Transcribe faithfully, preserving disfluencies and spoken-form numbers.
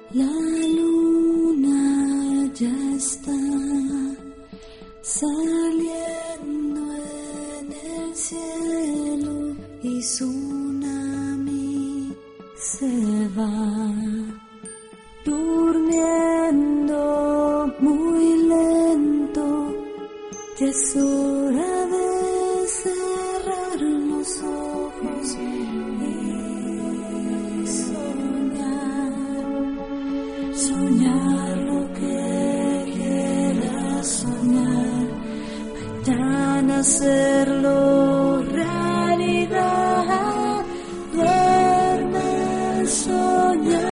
La luna ya está saliendo en el cielo y Tsunami se va durmiendo muy lento. Ya es hora de cerrar los ojos y soñar, soñar lo que quieras soñar, mañana hacerlo.